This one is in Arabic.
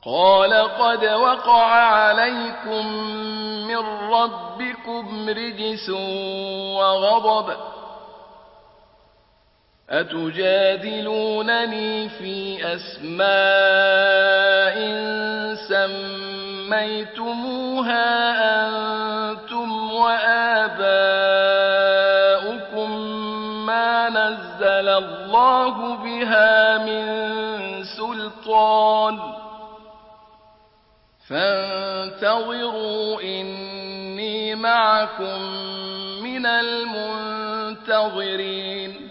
قال قد وقع عليكم من ربكم رجس وغضب أتجادلونني في أسماء سميتموها أنتم وآباؤكم ما نزل الله بها من سلطان فانتظروا إني معكم من المنتظرين